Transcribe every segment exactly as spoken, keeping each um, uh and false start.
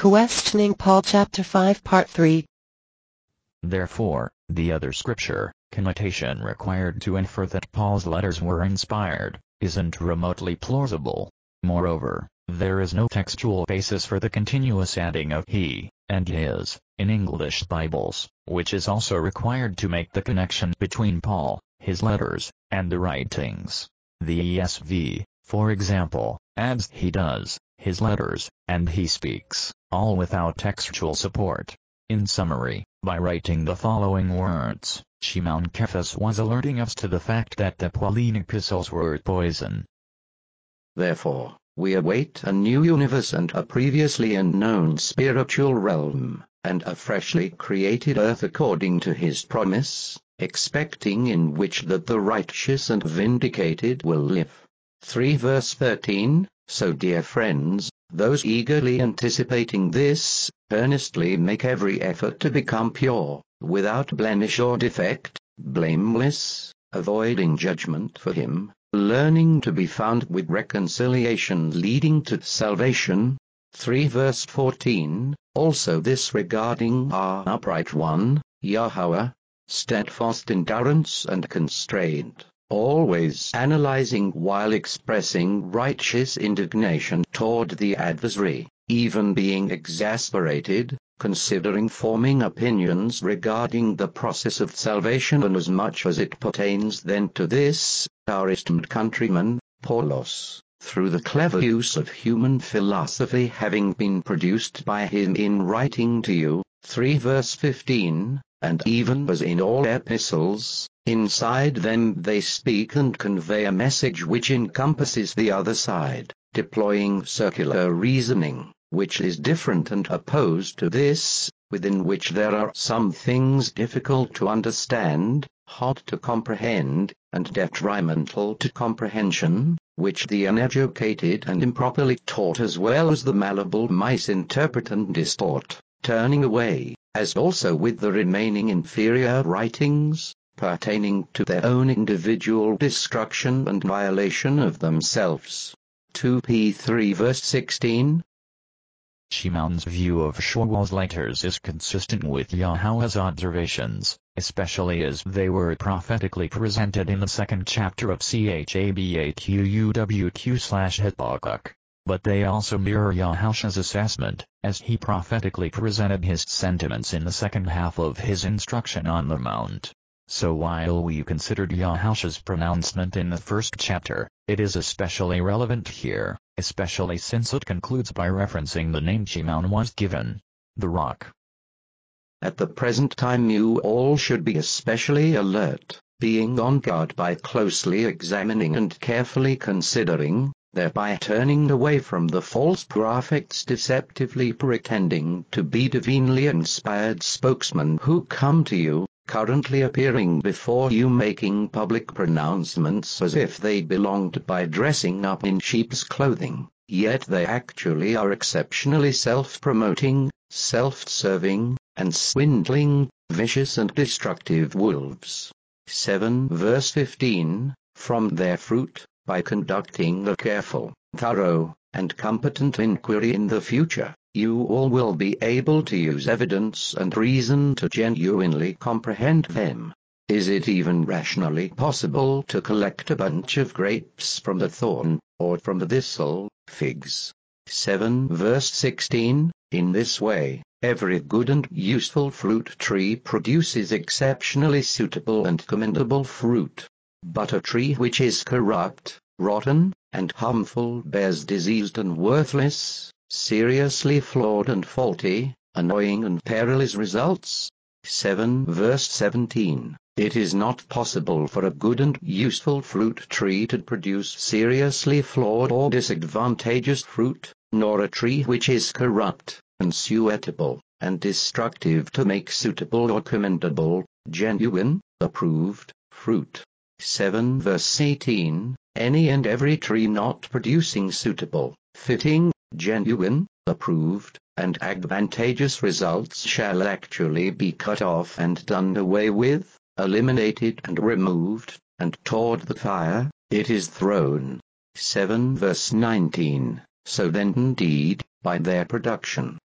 Questioning Paul Chapter five Part three. Therefore, the other scripture, connotation required to infer that Paul's letters were inspired, isn't remotely plausible. Moreover, there is no textual basis for the continuous adding of he and his in English Bibles, which is also required to make the connection between Paul, his letters, and the writings. The E S V, for example, adds he does, his letters, and he speaks, all without textual support. In summary, by writing the following words, Shimon Kephas was alerting us to the fact that the Pauline epistles were poison. Therefore, we await a new universe and a previously unknown spiritual realm, and a freshly created earth according to his promise, expecting in which that the righteous and vindicated will live. three verse thirteen, So dear friends, those eagerly anticipating this, earnestly make every effort to become pure, without blemish or defect, blameless, avoiding judgment for him, learning to be found with reconciliation leading to salvation. three verse fourteen, Also this regarding our upright one, Yahweh, steadfast endurance and constraint, always analyzing while expressing righteous indignation toward the adversary, even being exasperated, considering forming opinions regarding the process of salvation inasmuch as it pertains then to this, our esteemed countryman, Paulos, through the clever use of human philosophy having been produced by him in writing to you. three verse fifteen, And even as in all epistles, inside them they speak and convey a message which encompasses the other side, deploying circular reasoning, which is different and opposed to this, within which there are some things difficult to understand, hard to comprehend, and detrimental to comprehension, which the uneducated and improperly taught as well as the malleable misinterpret and distort, turning away, as also with the remaining inferior writings, pertaining to their own individual destruction and violation of themselves. two Peter three verse sixteen. Shimon's view of Shaul's letters is consistent with Yahweh's observations, especially as they were prophetically presented in the second chapter of Chabaqq slash Habakkuk. But they also mirror Yahweh's assessment, as he prophetically presented his sentiments in the second half of his instruction on the Mount. So while we considered Yahweh's pronouncement in the first chapter, it is especially relevant here, especially since it concludes by referencing the name Shimon was given, the rock. At the present time you all should be especially alert, being on guard by closely examining and carefully considering, thereby turning away from the false prophets deceptively pretending to be divinely inspired spokesmen who come to you, currently appearing before you making public pronouncements as if they belonged by dressing up in sheep's clothing, yet they actually are exceptionally self-promoting, self-serving, and swindling, vicious and destructive wolves. seven verse fifteen, From their fruit, by conducting a careful, thorough, and competent inquiry in the future, you all will be able to use evidence and reason to genuinely comprehend them. Is it even rationally possible to collect a bunch of grapes from the thorn, or from the thistle, figs? seven verse sixteen, In this way, every good and useful fruit tree produces exceptionally suitable and commendable fruit. But a tree which is corrupt, rotten, and harmful bears diseased and worthless, seriously flawed and faulty, annoying and perilous results. seven verse seventeen, It is not possible for a good and useful fruit tree to produce seriously flawed or disadvantageous fruit, nor a tree which is corrupt, unsuitable, and destructive to make suitable or commendable, genuine, approved, fruit. seven verse eighteen, Any and every tree not producing suitable, fitting, genuine, approved, and advantageous results shall actually be cut off and done away with, eliminated and removed, and toward the fire, it is thrown. seven verse nineteen, So then indeed, by their production,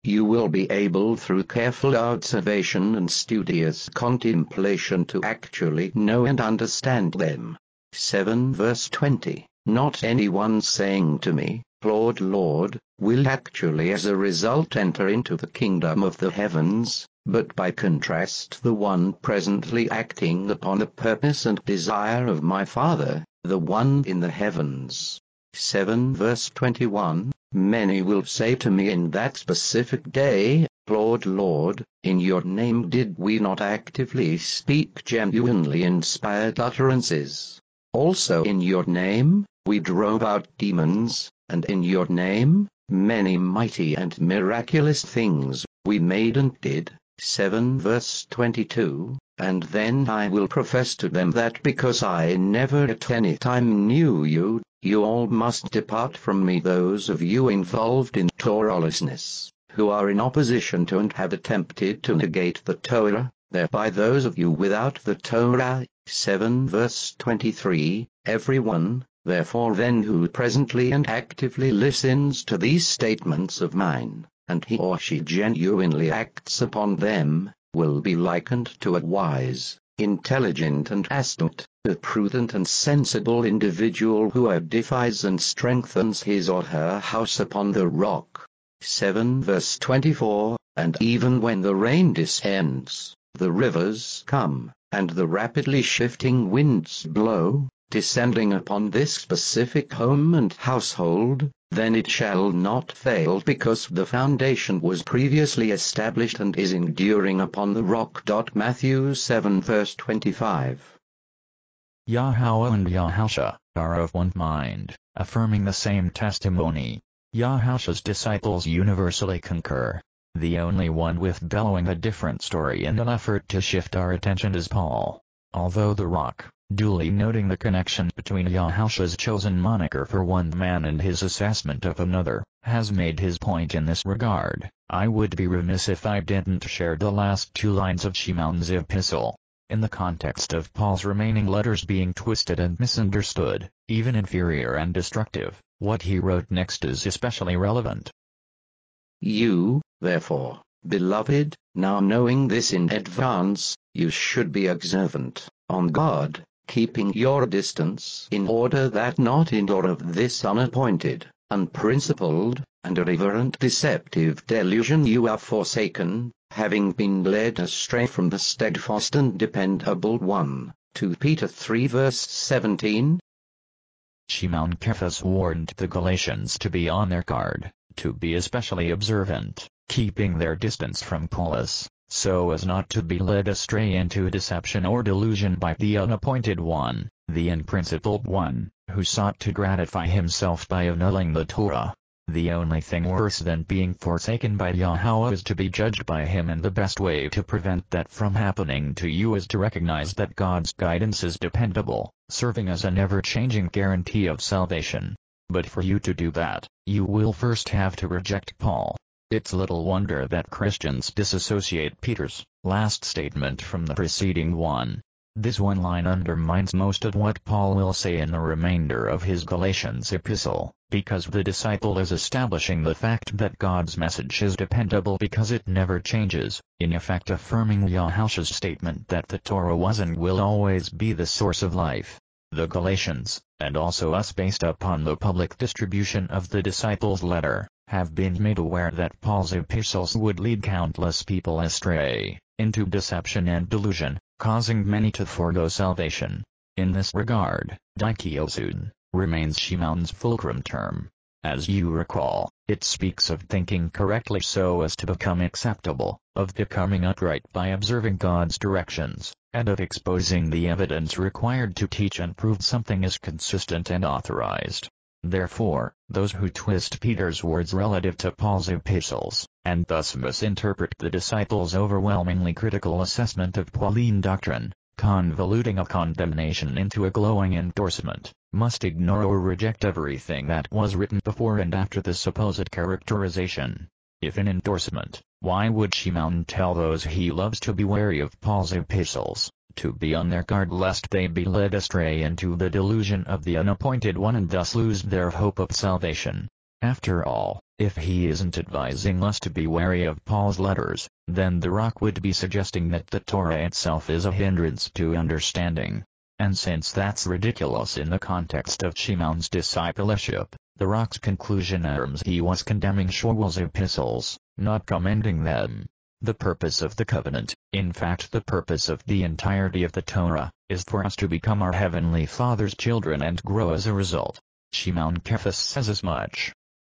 you will be able through careful observation and studious contemplation to actually know and understand them. seven verse twenty. Not anyone saying to me, Lord, Lord, will actually as a result enter into the kingdom of the heavens, but by contrast the one presently acting upon the purpose and desire of my Father, the one in the heavens. seven verse twenty-one. Many will say to me in that specific day, Lord, Lord, in your name did we not actively speak genuinely inspired utterances? Also in your name, we drove out demons, and in your name, many mighty and miraculous things we made and did. seven verse twenty-two. And then I will profess to them that because I never at any time knew you, you all must depart from me, those of you involved in Torahlessness, who are in opposition to and have attempted to negate the Torah, thereby those of you without the Torah. seven verse twenty-three. Everyone, therefore then who presently and actively listens to these statements of mine, and he or she genuinely acts upon them, will be likened to a wise, intelligent and astute, a prudent and sensible individual who edifies and strengthens his or her house upon the rock. seven verse twenty-four. And even when the rain descends, the rivers come, and the rapidly shifting winds blow, descending upon this specific home and household, then it shall not fail because the foundation was previously established and is enduring upon the rock. Matthew seven verse twenty-five. Yahweh and Yahusha are of one mind, affirming the same testimony. Yahusha's disciples universally concur. The only one withbellowing a different story in an effort to shift our attention is Paul. Although the rock, duly noting the connection between Yahusha's chosen moniker for one man and his assessment of another, has made his point in this regard, I would be remiss if I didn't share the last two lines of Shimon's epistle. In the context of Paul's remaining letters being twisted and misunderstood, even inferior and destructive, what he wrote next is especially relevant. You, therefore, beloved, now knowing this in advance, you should be observant on God, keeping your distance, in order that not in or of this unappointed, unprincipled, and irreverent deceptive delusion you are forsaken, having been led astray from the steadfast and dependable one. Second Peter three verse seventeen. Shimon Kephas warned the Galatians to be on their guard, to be especially observant, keeping their distance from Apollos, so as not to be led astray into deception or delusion by the unappointed one, the unprincipled one, who sought to gratify himself by annulling the Torah. The only thing worse than being forsaken by Yahweh is to be judged by him, and the best way to prevent that from happening to you is to recognize that God's guidance is dependable, serving as an ever-changing guarantee of salvation. But for you to do that, you will first have to reject Paul. It's little wonder that Christians disassociate Peter's last statement from the preceding one. This one line undermines most of what Paul will say in the remainder of his Galatians epistle, because the disciple is establishing the fact that God's message is dependable because it never changes, in effect affirming Yahusha's statement that the Torah was and will always be the source of life. The Galatians, and also us based upon the public distribution of the disciples' letter, have been made aware that Paul's epistles would lead countless people astray, into deception and delusion, causing many to forego salvation. In this regard, dikaiosune remains Shimon's fulcrum term. As you recall, it speaks of thinking correctly so as to become acceptable, of becoming upright by observing God's directions, and of exposing the evidence required to teach and prove something is consistent and authorized. Therefore, those who twist Peter's words relative to Paul's epistles, and thus misinterpret the disciples' overwhelmingly critical assessment of Pauline doctrine, convoluting a condemnation into a glowing endorsement, must ignore or reject everything that was written before and after the supposed characterization. If an endorsement, why would Shimon tell those he loves to be wary of Paul's epistles, to be on their guard lest they be led astray into the delusion of the unappointed one and thus lose their hope of salvation? After all, If he isn't advising us to be wary of Paul's letters, then the rock would be suggesting that the Torah itself is a hindrance to understanding. And since that's ridiculous in the context of Shimon's discipleship, the rock's conclusion affirms he was condemning Shaul's epistles, not commending them. The purpose of the covenant, in fact the purpose of the entirety of the Torah, is for us to become our Heavenly Father's children and grow as a result. Shimon Kephas says as much.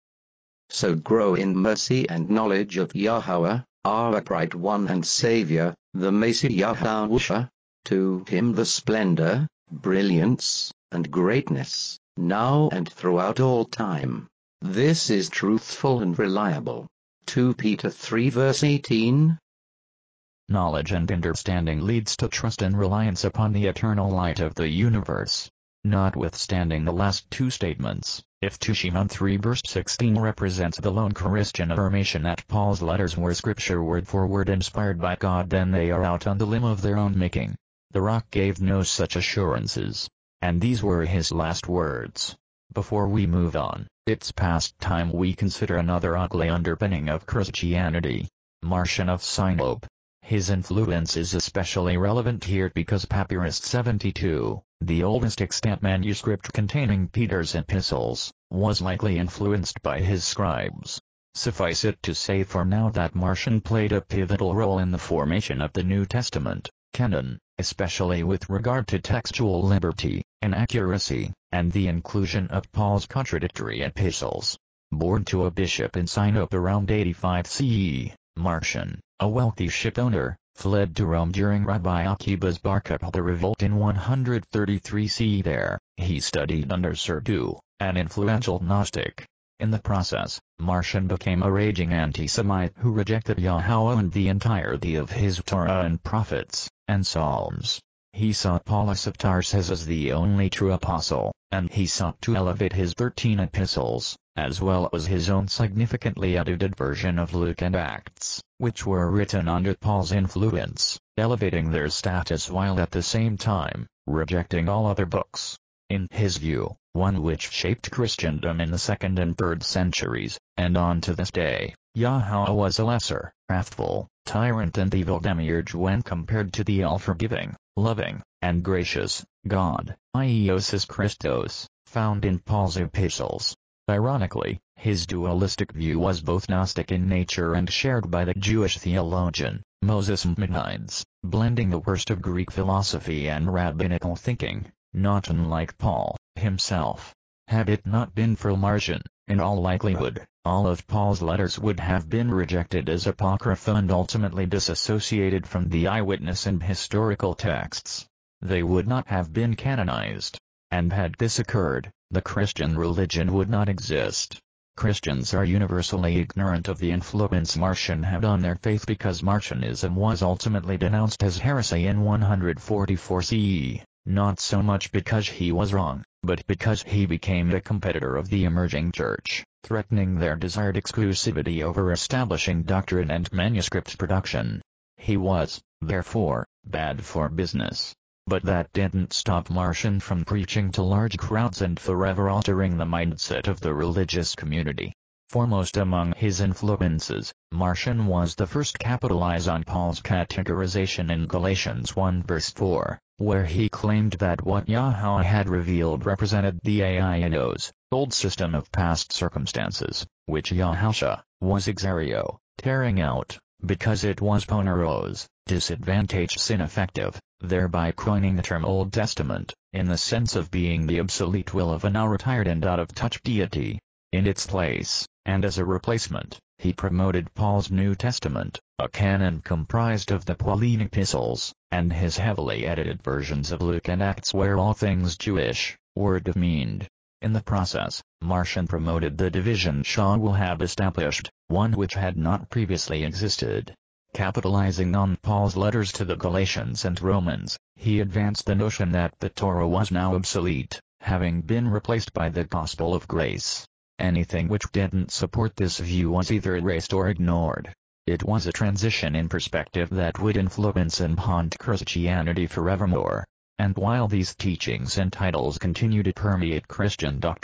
So grow in mercy and knowledge of Yahweh, our upright one and Savior, the Messiah Yahushua. To him the splendor, brilliance, and greatness, now and throughout all time. This is truthful and reliable. Second Peter three verse eighteen. Knowledge and understanding leads to trust and reliance upon the eternal light of the universe. Notwithstanding the last two statements, if Second Shimon three verse sixteen represents the lone Christian affirmation that Paul's letters were scripture word for word inspired by God, then they are out on the limb of their own making. The rock gave no such assurances. And these were his last words. Before we move on, it's past time we consider another ugly underpinning of Christianity. Marcion of Sinope. His influence is especially relevant here because Papyrus seventy-two, the oldest extant manuscript containing Peter's epistles, was likely influenced by his scribes. Suffice it to say for now that Marcion played a pivotal role in the formation of the New Testament canon, especially with regard to textual liberty and accuracy, and the inclusion of Paul's contradictory epistles. Born to a bishop in Sinope around eighty-five C E, Marcion, a wealthy shipowner, fled to Rome during Rabbi Akiba's Bar Kokhba revolt in one hundred thirty-three C E. There, he studied under Serdu, an influential Gnostic. In the process, Marcion became a raging anti-Semite who rejected Yahweh and the entirety of his Torah and prophets, and Psalms. He saw Paulus of Tarsus as the only true apostle, and he sought to elevate his thirteen epistles, as well as his own significantly edited version of Luke and Acts, which were written under Paul's influence, elevating their status while at the same time rejecting all other books. In his view, one which shaped Christendom in the second and third centuries, and on to this day, Yahweh was a lesser, wrathful, tyrant and evil demiurge when compared to the all-forgiving, loving, and gracious God, Iesous Christos, found in Paul's epistles. Ironically, his dualistic view was both Gnostic in nature and shared by the Jewish theologian, Moses Maimonides, blending the worst of Greek philosophy and rabbinical thinking, not unlike Paul himself. Had it not been for Marcion, in all likelihood, all of Paul's letters would have been rejected as apocrypha and ultimately disassociated from the eyewitness and historical texts. They would not have been canonized. And had this occurred, the Christian religion would not exist. Christians are universally ignorant of the influence Marcion had on their faith because Marcionism was ultimately denounced as heresy in one hundred forty-four C E, not so much because he was wrong, but because he became a competitor of the emerging church, threatening their desired exclusivity over establishing doctrine and manuscript production. He was, therefore, bad for business. But that didn't stop Marcion from preaching to large crowds and forever altering the mindset of the religious community. Foremost among his influences, Marcion was the first to capitalize on Paul's categorization in Galatians one verse four, where he claimed that what Yahweh had revealed represented the ainos, old system of past circumstances, which Yahushua was exario, tearing out, because it was poneros, disadvantaged ineffective, thereby coining the term Old Testament, in the sense of being the obsolete will of a now retired and out-of-touch deity. In its place, and as a replacement, he promoted Paul's New Testament, a canon comprised of the Pauline epistles, and his heavily edited versions of Luke and Acts where all things Jewish were demeaned. In the process, Marcion promoted the division Shaul had established, one which had not previously existed. Capitalizing on Paul's letters to the Galatians and Romans, he advanced the notion that the Torah was now obsolete, having been replaced by the gospel of grace. Anything which didn't support this view was either erased or ignored. It was a transition in perspective that would influence and haunt Christianity forevermore. And while these teachings and titles continue to permeate Christian doctrine,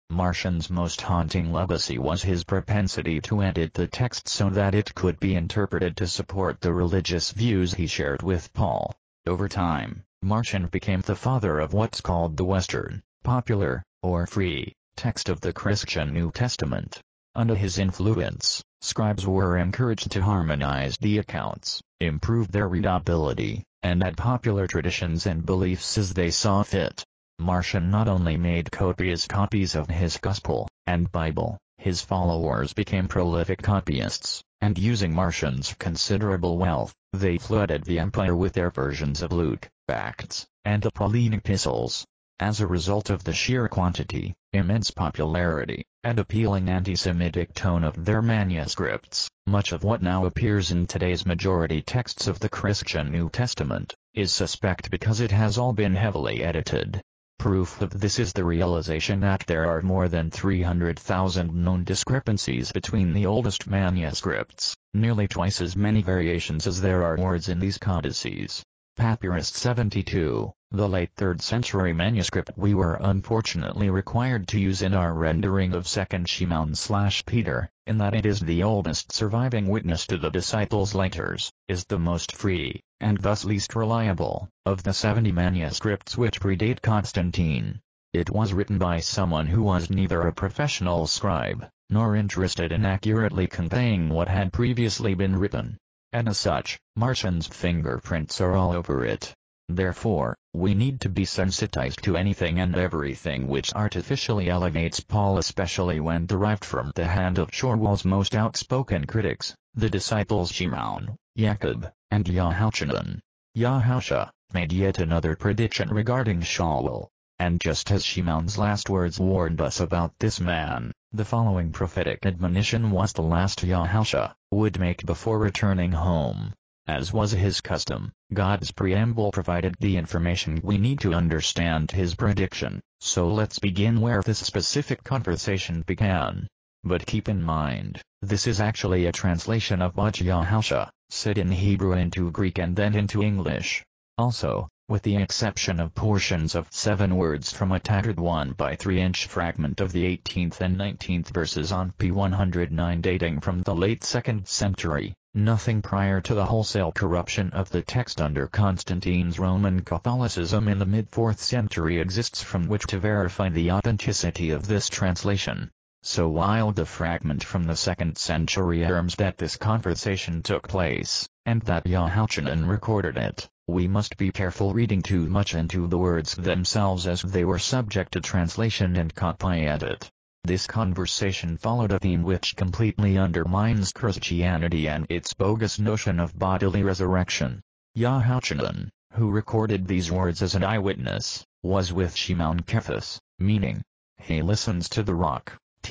Marcion's most haunting legacy was his propensity to edit the text so that it could be interpreted to support the religious views he shared with Paul. Over time, Marcion became the father of what's called the Western, popular, or free, text of the Christian New Testament. Under his influence, scribes were encouraged to harmonize the accounts, improve their readability, and add popular traditions and beliefs as they saw fit. Marcion not only made copious copies of his Gospel and Bible, his followers became prolific copyists, and using Marcion's considerable wealth, they flooded the empire with their versions of Luke, Acts, and the Pauline epistles. As a result of the sheer quantity, immense popularity, and appealing anti-Semitic tone of their manuscripts, much of what now appears in today's majority texts of the Christian New Testament is suspect because it has all been heavily edited. Proof of this is the realization that there are more than three hundred thousand known discrepancies between the oldest manuscripts, nearly twice as many variations as there are words in these codices. Papyrus seventy-two, the late third century manuscript we were unfortunately required to use in our rendering of Second Shimon slash Peter, in that it is the oldest surviving witness to the disciples' letters, is the most free, and thus least reliable, of the seventy manuscripts which predate Constantine. It was written by someone who was neither a professional scribe, nor interested in accurately conveying what had previously been written. And as such, Marcion's fingerprints are all over it. Therefore, we need to be sensitized to anything and everything which artificially elevates Paul, especially when derived from the hand of Shorwell's most outspoken critics, the disciples Shimon, Jacob, and Yehochanan. Yahusha made yet another prediction regarding Shawwell, and just as Shimon's last words warned us about this man, the following prophetic admonition was the last Yahusha would make before returning home. As was his custom, God's preamble provided the information we need to understand his prediction, so let's begin where this specific conversation began. But keep in mind, this is actually a translation of what Yahusha said in Hebrew into Greek and then into English. Also, with the exception of portions of seven words from a tattered one by three inch fragment of the eighteenth and nineteenth verses on P one hundred nine dating from the late second century, nothing prior to the wholesale corruption of the text under Constantine's Roman Catholicism in the mid fourth century exists from which to verify the authenticity of this translation. So while the fragment from the second century affirms that this conversation took place, and that Yehochanan recorded it, we must be careful reading too much into the words themselves as they were subject to translation and copy-edit. This conversation followed a theme which completely undermines Christianity and its bogus notion of bodily resurrection. Yehochanan, who recorded these words as an eyewitness, was with Shimon Kephas, meaning, he listens to the rock,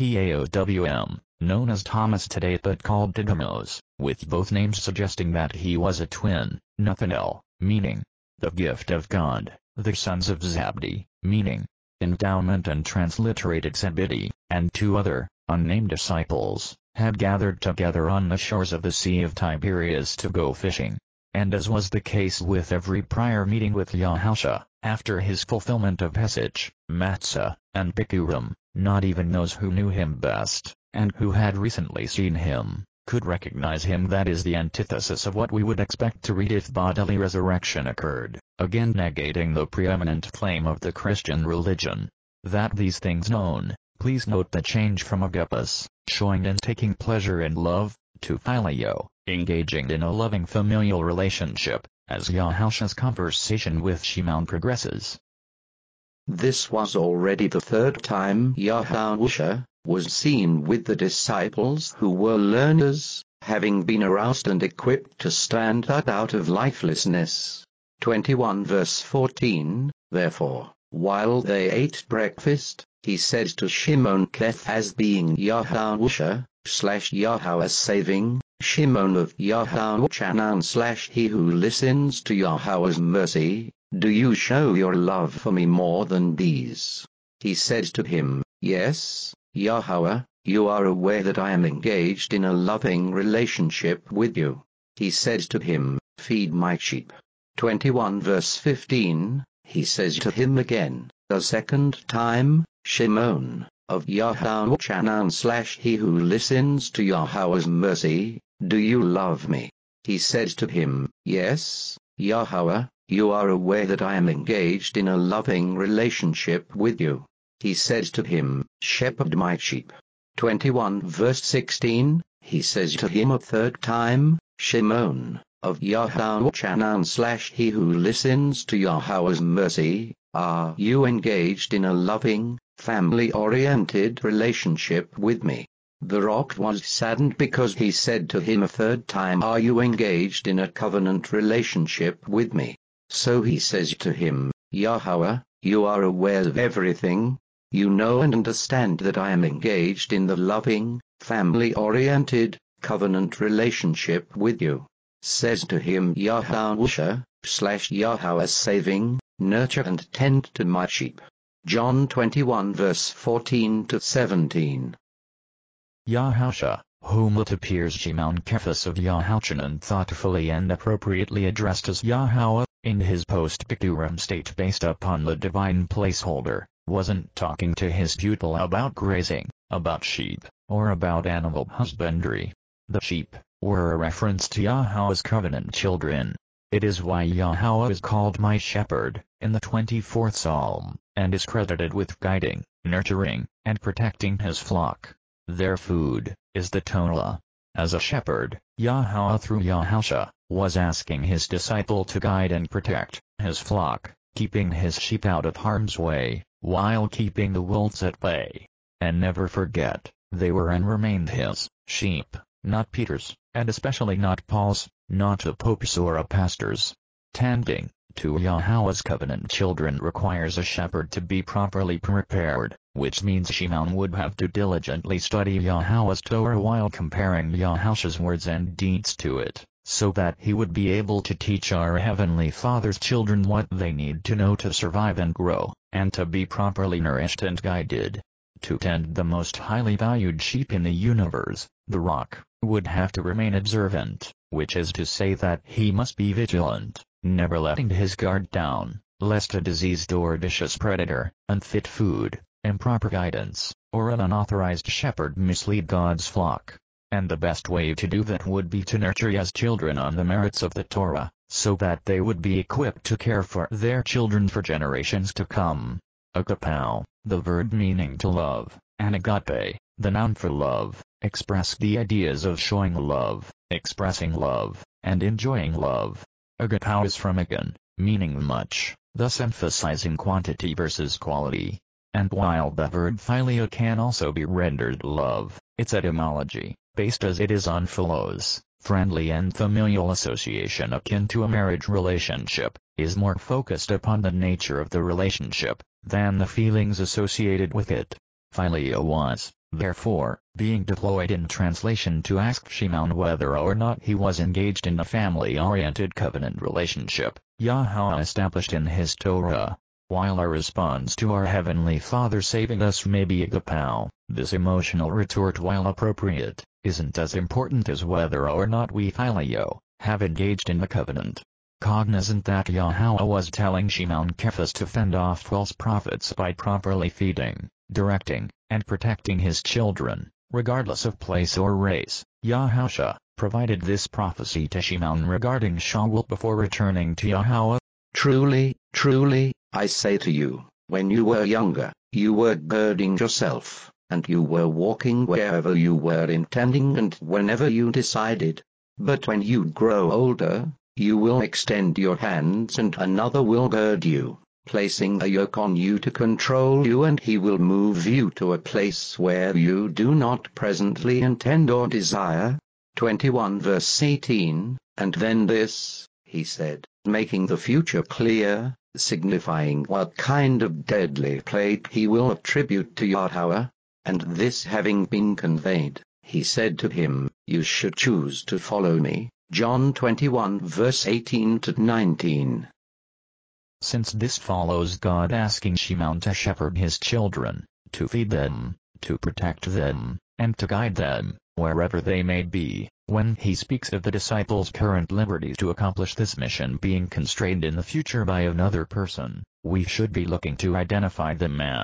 Taotm, known as Thomas today but called Didymos, with both names suggesting that he was a twin, Nathanael, meaning, the gift of God, the sons of Zabdi, meaning, endowment, and transliterated Zebedee, and two other, unnamed disciples, had gathered together on the shores of the Sea of Tiberias to go fishing. And as was the case with every prior meeting with Yahusha, after his fulfillment of Pesach, Matzah, and Bikurim, not even those who knew him best, and who had recently seen him, could recognize him. That is the antithesis of what we would expect to read if bodily resurrection occurred, again negating the preeminent claim of the Christian religion. That these things known, please note the change from agapos, showing and taking pleasure in love, to phileo, engaging in a loving familial relationship, as Yahusha's conversation with Shimon progresses. This was already the third time Yahusha was seen with the disciples who were learners, having been aroused and equipped to stand up out of lifelessness. twenty-one verse fourteen, Therefore, while they ate breakfast, he said to Shimon Kephas, being Yahusha, slash Yahweh saving, Shimon of Yehochanan slash he who listens to Yahweh's mercy, do you show your love for me more than these? He said to him, Yes, Yahweh, you are aware that I am engaged in a loving relationship with you. He said to him, Feed my sheep. twenty-one verse fifteen, he says to him again, the second time, Shimon, of Yahuchanan slash he who listens to Yahweh's mercy, do you love me? He said to him, yes, Yahweh, you are aware that I am engaged in a loving relationship with you. He said to him, shepherd my sheep. twenty-one verse sixteen, he says to him a third time, Shimon, of Yahuchanan slash he who listens to Yahweh's mercy, are you engaged in a loving, family-oriented relationship with me? The rock was saddened because he said to him a third time, are you engaged in a covenant relationship with me? So he says to him, Yahweh, you are aware of everything. You know and understand that I am engaged in the loving, family-oriented, covenant relationship with you. Says to him Yahusha, slash Yahweh saving, nurture and tend to my sheep. John twenty-one verse fourteen to seventeen. Yahusha, whom it appears Shimon Kephas of Yahuchanan thoughtfully and appropriately addressed as Yahweh, in his post-Bikurim state based upon the divine placeholder, wasn't talking to his pupil about grazing, about sheep, or about animal husbandry. The sheep were a reference to Yahweh's covenant children. It is why Yahweh is called my shepherd, in the twenty-fourth Psalm, and is credited with guiding, nurturing, and protecting his flock. Their food is the Torah. As a shepherd, Yahweh through Yahusha was asking his disciple to guide and protect his flock, keeping his sheep out of harm's way, while keeping the wolves at bay. And never forget, they were and remained his sheep, not Peter's, and especially not Paul's, not a pope's or a pastor's. Tending to Yahweh's covenant children requires a shepherd to be properly prepared, which means Shimon would have to diligently study Yahweh's Torah while comparing Yahusha's words and deeds to it, so that he would be able to teach our Heavenly Father's children what they need to know to survive and grow, and to be properly nourished and guided. To tend the most highly valued sheep in the universe, the rock, would have to remain observant, which is to say that he must be vigilant, never letting his guard down, lest a diseased or vicious predator, unfit food, improper guidance, or an unauthorized shepherd mislead God's flock. And the best way to do that would be to nurture his children on the merits of the Torah, so that they would be equipped to care for their children for generations to come. Agapao, the verb meaning to love, and agape, the noun for love, express the ideas of showing love, expressing love, and enjoying love. Agapao is from agan, meaning much, thus emphasizing quantity versus quality. And while the verb philia can also be rendered love, its etymology, based as it is on philos, friendly and familial association akin to a marriage relationship, is more focused upon the nature of the relationship, than the feelings associated with it. Philia was, therefore, being deployed in translation to ask Shimon whether or not he was engaged in a family-oriented covenant relationship, Yahweh established in his Torah. While our response to our Heavenly Father saving us may be agapao, this emotional retort, while appropriate, isn't as important as whether or not we phileo, have engaged in the covenant. Cognizant that Yahweh was telling Shimon Kephas to fend off false prophets by properly feeding, directing, and protecting his children, regardless of place or race, Yahusha provided this prophecy to Shimon regarding Shaul before returning to Yahweh. Truly, truly, I say to you, when you were younger, you were girding yourself, and you were walking wherever you were intending and whenever you decided. But when you grow older, you will extend your hands and another will gird you, placing a yoke on you to control you, and he will move you to a place where you do not presently intend or desire. twenty-one verse eighteen, and then this, he said, making the future clear, signifying what kind of deadly plague he will attribute to Yahweh. And this having been conveyed, he said to him, you should choose to follow me. John twenty-one verse eighteen to nineteen. Since this follows God asking Shimon to shepherd his children, to feed them, to protect them, and to guide them, wherever they may be, when he speaks of the disciples' current liberty to accomplish this mission being constrained in the future by another person, we should be looking to identify the man,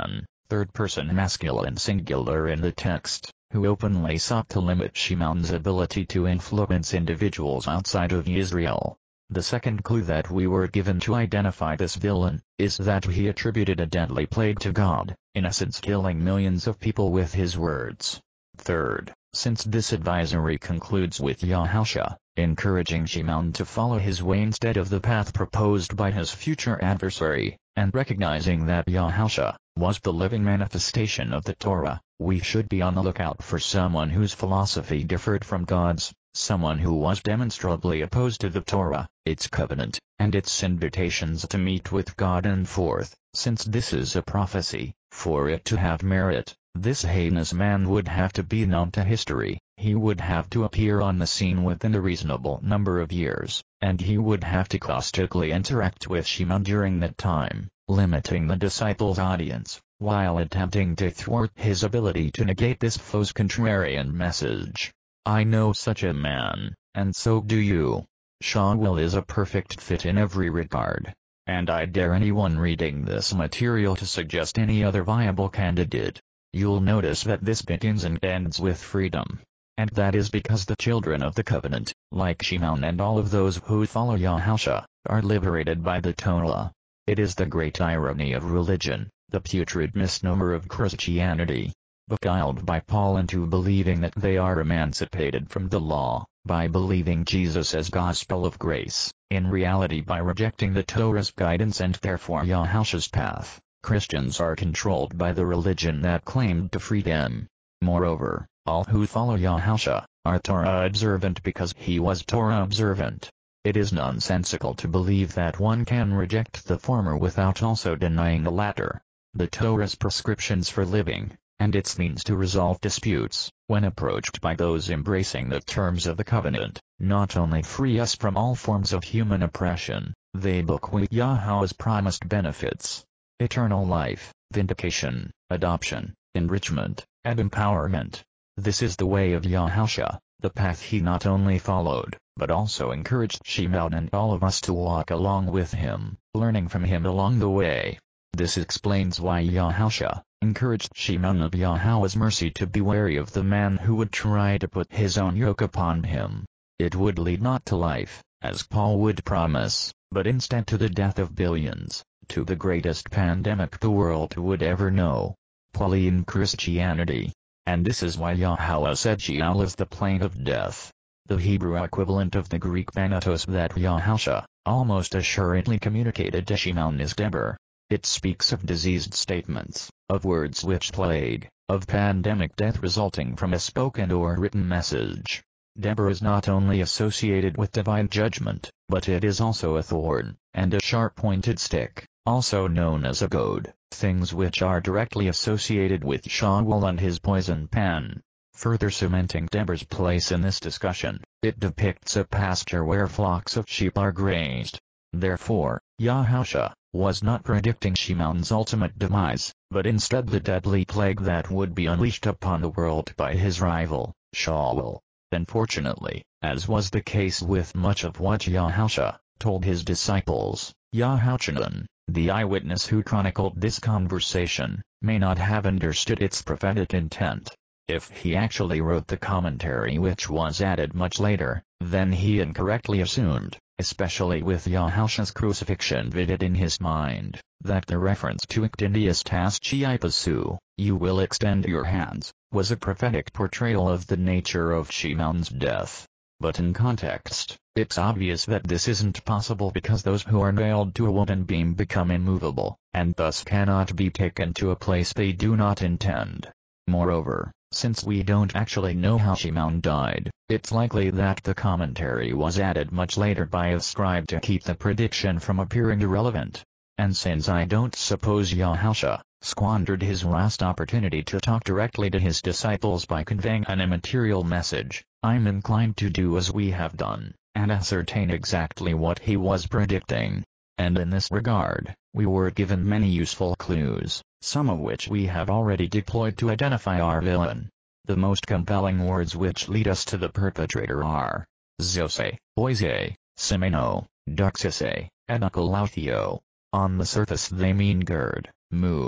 third-person masculine singular in the text, who openly sought to limit Shimon's ability to influence individuals outside of Israel. The second clue that we were given to identify this villain, is that he attributed a deadly plague to God, in essence killing millions of people with his words. Third, since this advisory concludes with Yahusha, encouraging Shimon to follow his way instead of the path proposed by his future adversary, and recognizing that Yahusha was the living manifestation of the Torah, we should be on the lookout for someone whose philosophy differed from God's, someone who was demonstrably opposed to the Torah, its covenant, and its invitations to meet with God. And fourth, since this is a prophecy, for it to have merit, this heinous man would have to be known to history, he would have to appear on the scene within a reasonable number of years, and he would have to caustically interact with Shimon during that time, limiting the disciples' audience, while attempting to thwart his ability to negate this foe's contrarian message. I know such a man, and so do you. Shaul is a perfect fit in every regard, and I dare anyone reading this material to suggest any other viable candidate. You'll notice that this begins and ends with freedom. And that is because the children of the covenant, like Shimon and all of those who follow Yahusha, are liberated by the Torah. It is the great irony of religion, the putrid misnomer of Christianity. Beguiled by Paul into believing that they are emancipated from the law, by believing Jesus as gospel of grace, in reality by rejecting the Torah's guidance and therefore Yahusha's path, Christians are controlled by the religion that claimed to free them. Moreover, all who follow Yahusha are Torah observant because he was Torah observant. It is nonsensical to believe that one can reject the former without also denying the latter. The Torah's prescriptions for living, and its means to resolve disputes, when approached by those embracing the terms of the covenant, not only free us from all forms of human oppression, they bequeath Yahweh's promised benefits: eternal life, vindication, adoption, enrichment, and empowerment. This is the way of Yahusha, the path he not only followed, but also encouraged Shimon and all of us to walk along with him, learning from him along the way. This explains why Yahusha encouraged Shimon of Yahweh's mercy to be wary of the man who would try to put his own yoke upon him. It would lead not to life, as Paul would promise, but instead to the death of billions, to the greatest pandemic the world would ever know: Pauline Christianity. And this is why Yahweh said Sheol is the plain of death. The Hebrew equivalent of the Greek thanatos that Yahusha almost assuredly communicated to Shimon is Deber. It speaks of diseased statements, of words which plague, of pandemic death resulting from a spoken or written message. Deber is not only associated with divine judgment, but it is also a thorn, and a sharp-pointed stick, also known as a goad, things which are directly associated with Shaul and his poison pen. Further cementing Deber's place in this discussion, it depicts a pasture where flocks of sheep are grazed. Therefore, Yahusha was not predicting Shimon's ultimate demise, but instead the deadly plague that would be unleashed upon the world by his rival, Shaul. Unfortunately, as was the case with much of what Yahusha told his disciples, Yahuchanan, the eyewitness who chronicled this conversation, may not have understood its prophetic intent. If he actually wrote the commentary which was added much later, then he incorrectly assumed, especially with Yahusha's crucifixion vivid in his mind, that the reference to Ictinius Taschiipasu, you will extend your hands, was a prophetic portrayal of the nature of Shimon's death. But in context, it's obvious that this isn't possible because those who are nailed to a wooden beam become immovable, and thus cannot be taken to a place they do not intend. Moreover, since we don't actually know how Shimon died, it's likely that the commentary was added much later by a scribe to keep the prediction from appearing irrelevant. And since I don't suppose Yahusha squandered his last opportunity to talk directly to his disciples by conveying an immaterial message, I'm inclined to do as we have done, and ascertain exactly what he was predicting. And in this regard, we were given many useful clues, some of which we have already deployed to identify our villain. The most compelling words which lead us to the perpetrator are Zose, Oise, Simeno, Duxise, and Akalauthio. On the surface they mean gird, move,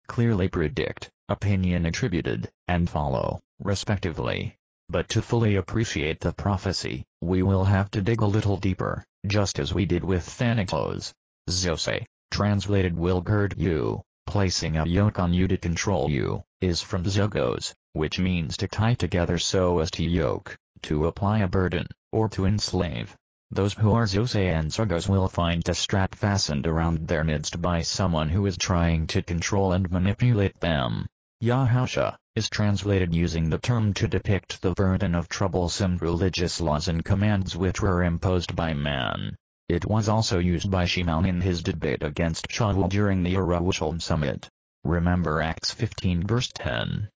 clearly predict, opinion attributed, and follow, respectively. But to fully appreciate the prophecy, we will have to dig a little deeper, just as we did with Thanatos. Zose, translated will gird you, placing a yoke on you to control you, is from zogos, which means to tie together so as to yoke, to apply a burden, or to enslave. Those who are Zose and zogos will find a strap fastened around their midst by someone who is trying to control and manipulate them. Yahusha is translated using the term to depict the burden of troublesome religious laws and commands which were imposed by man. It was also used by Shimon in his debate against Shaul during the Yerushalayim summit. Remember Acts fifteen verse ten.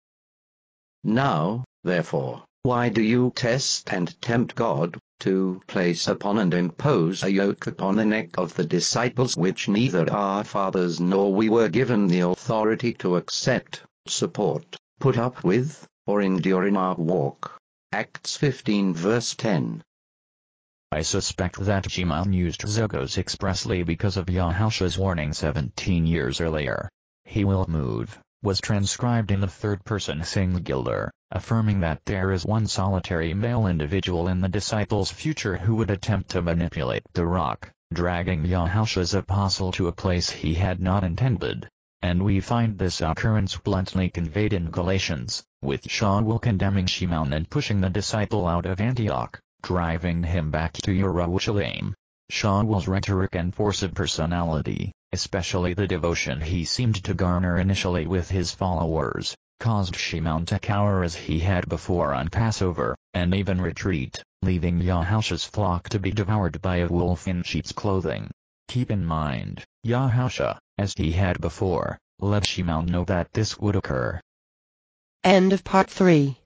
Now, therefore, why do you test and tempt God, to place upon and impose a yoke upon the neck of the disciples which neither our fathers nor we were given the authority to accept, support, put up with, or endure in our walk? Acts fifteen verse ten. I suspect that Shimon used zogos expressly because of Yahusha's warning seventeen years earlier. He will move, was transcribed in the third person singular, affirming that there is one solitary male individual in the disciples' future who would attempt to manipulate the rock, dragging Yahusha's apostle to a place he had not intended. And we find this occurrence bluntly conveyed in Galatians, with Shaul condemning Shimon and pushing the disciple out of Antioch, driving him back to Yerushalayim. Shaul's rhetoric and force of personality, especially the devotion he seemed to garner initially with his followers, caused Shimon to cower as he had before on Passover, and even retreat, leaving Yahusha's flock to be devoured by a wolf in sheep's clothing. Keep in mind, Yahusha, as he had before, let Shimon know that this would occur. End of part three.